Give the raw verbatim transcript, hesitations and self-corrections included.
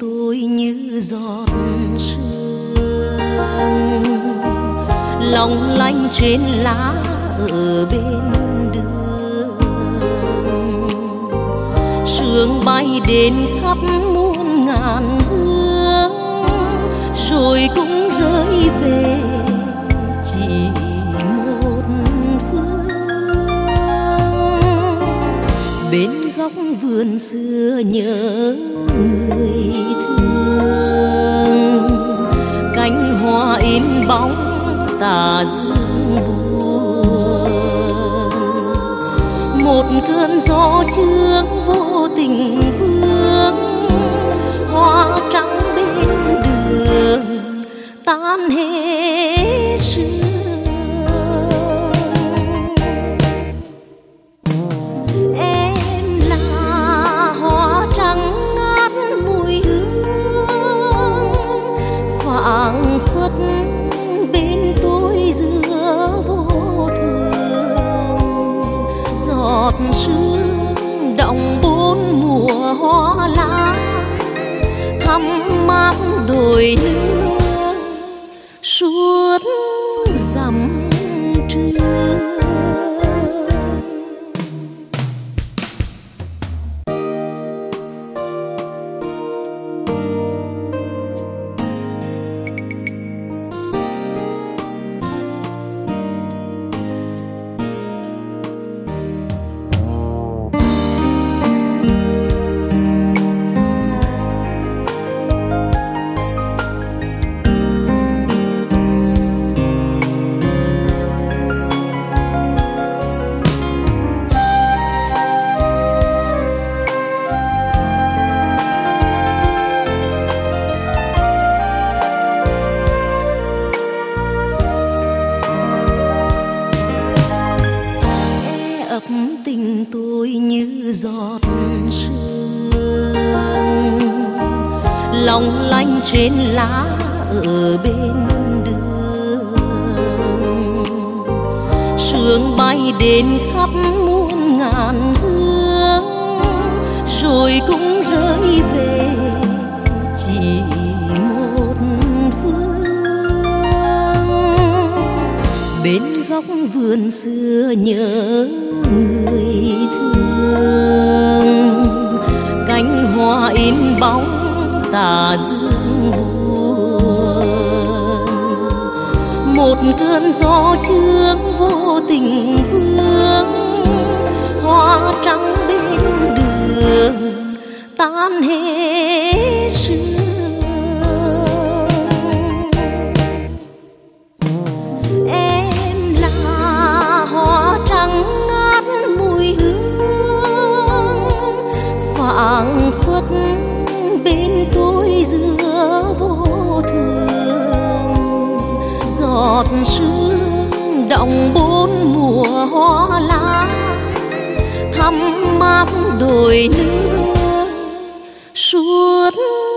tôi như giọt sương long lanh trên lá ở bên đường. Sương bay đến khắp muôn ngàn hướng rồi cũng rơi về chỉ một phương. Bên góc vườn xưa nhớ người thương, cánh hoa in bóng tà dương buồn. Một cơn gió chướng vô tình vương, hoa trắng bên đường tan hết sương. Em là hoa trắng ngát mùi hương, phảng phất bên tôi giữa vô thường. Giọt sương động bốn mùa hoa lá, thăm mát đồi nương suốt dặm trường. Tình tôi như giọt sương long lanh trên lá ở bên đường. Sương bay đến khắp muôn ngàn hướng rồi cũng rơi về chỉ một phương. Bên góc vườn xưa nhớ người thương, cánh hoa in bóng tà dương buồn. Một cơn gió chướng vô tình vương, hoa trắng bên đường tan hết sương. Em là hoa trắng mùi hương, phảng phất bên tôi giữa vô thường. Giọt sương động bốn mùa hoa lá, thăm mát đồi nương suốt